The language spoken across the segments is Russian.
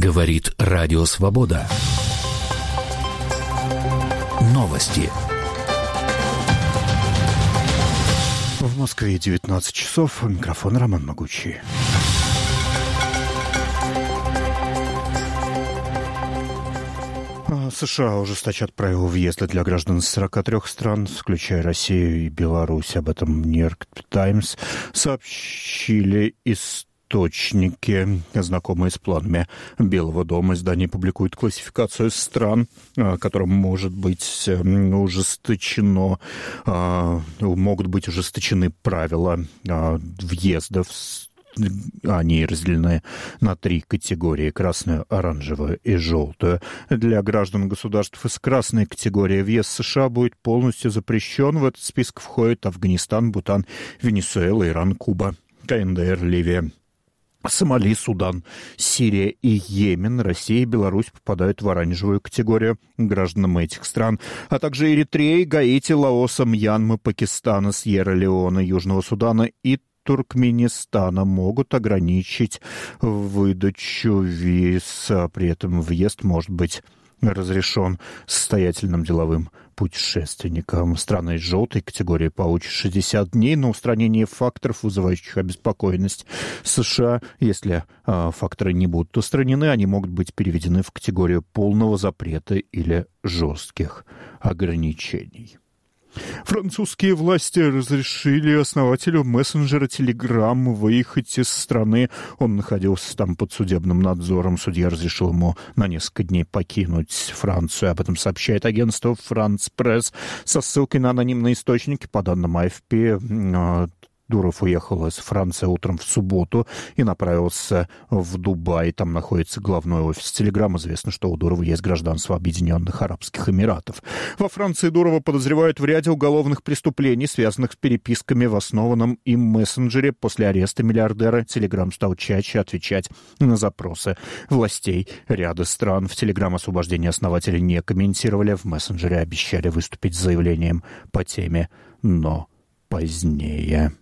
Говорит Радио Свобода. Новости. В Москве 19 часов. Микрофон Роман Могучий. США ужесточат правила въезда для граждан из 43 стран, включая Россию и Беларусь. Об этом Нью-Йорк Таймс сообщили источники, знакомые с планами Белого дома. Издание публикует классификацию стран, которым могут быть ужесточены правила въезда в страну. Они разделены на 3 категории: красную, оранжевую и желтую. Для граждан государств из красной категории въезд в США будет полностью запрещен. В этот список входят Афганистан, Бутан, Венесуэла, Иран, Куба, КНДР, Ливия, Сомали, Судан, Сирия и Йемен. Россия и Беларусь попадают в оранжевую категорию. Гражданам этих стран, а также Эритреи, Гаити, Лаоса, Мьянмы, Пакистана, Сьерра-Леоне, Южного Судана и Туркменистана могут ограничить выдачу виз. При этом въезд может быть разрешен состоятельным деловым путешественникам. Страны из желтой категории получат 60 дней на устранение факторов, вызывающих обеспокоенность США. Если факторы не будут устранены, они могут быть переведены в категорию полного запрета или жестких ограничений. Французские власти разрешили основателю мессенджера Telegram выехать из страны. Он находился там под судебным надзором. Судья разрешил ему на несколько дней покинуть Францию. Об этом сообщает агентство France Press со ссылкой на анонимные источники. По данным AFP, Дуров уехал из Франции утром в субботу и направился в Дубай. Там находится главной офис Телеграм. Известно, что у Дурова есть гражданство Объединенных Арабских Эмиратов. Во Франции Дурова подозревают в ряде уголовных преступлений, связанных с переписками в основанном им мессенджере. После ареста миллиардера Телеграм стал чаще отвечать на запросы властей ряда стран. В Телеграм освобождение основателя не комментировали. В мессенджере обещали выступить с заявлением по теме, но позднее.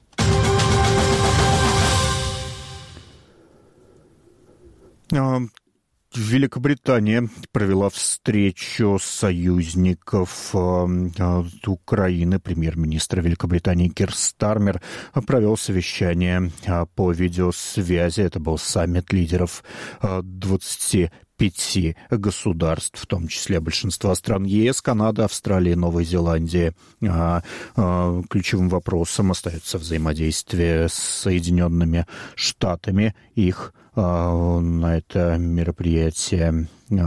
Великобритания провела встречу союзников Украины. Премьер-министр Великобритании Кир Стармер провел совещание по видеосвязи. Это был саммит лидеров 25 государств, в том числе большинства стран ЕС, Канады, Австралии, Новой Зеландии. Ключевым вопросом остается взаимодействие с Соединенными Штатами. Их на этом мероприятии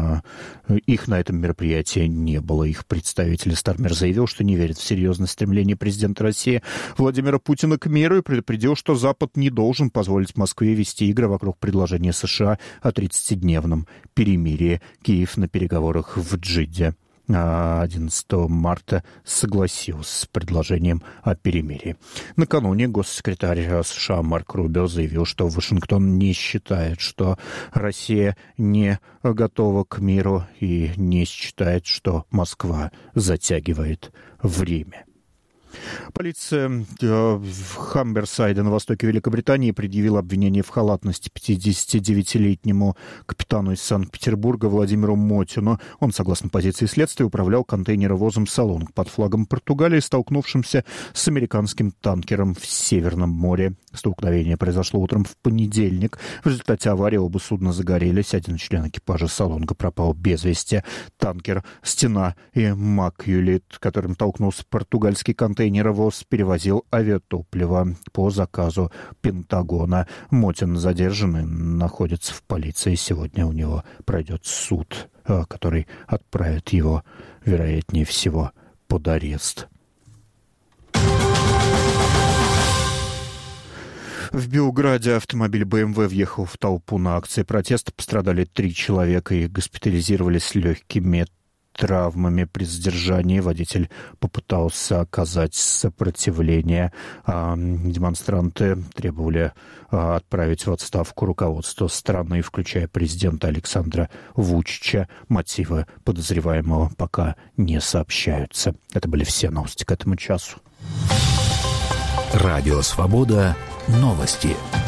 не было. Их представитель Стармер заявил, что не верит в серьезность стремления президента России Владимира Путина к миру и предупредил, что Запад не должен позволить Москве вести игры вокруг предложения США о 30-дневном перемирии. Киев на переговорах в Джидде 11 марта согласился с предложением о перемирии. Накануне госсекретарь США Марк Рубио заявил, что Вашингтон не считает, что Россия не готова к миру и не считает, что Москва затягивает время. Полиция Хамберсайда на востоке Великобритании предъявила обвинение в халатности 59-летнему капитану из Санкт-Петербурга Владимиру Мотину. Он, согласно позиции следствия, управлял контейнеровозом «Салонг» под флагом Португалии, столкнувшимся с американским танкером в Северном море. Столкновение произошло утром в понедельник. В результате аварии оба судна загорелись. Один член экипажа «Салонга» пропал без вести. Танкер «Стена» и «Макюлит», которым толкнулся португальский контейнеровоз, перевозил авиатопливо по заказу Пентагона. Мотин задержан и находится в полиции. Сегодня у него пройдет суд, который отправит его, вероятнее всего, под арест. В Белграде автомобиль BMW въехал в толпу на акции протеста. Пострадали 3 человека и госпитализировались с легкими травмами. При задержании водитель попытался оказать сопротивление. Демонстранты требовали отправить в отставку руководство страны, включая президента Александра Вучича. Мотивы подозреваемого пока не сообщаются. Это были все новости к этому часу. Радио Свобода. Новости.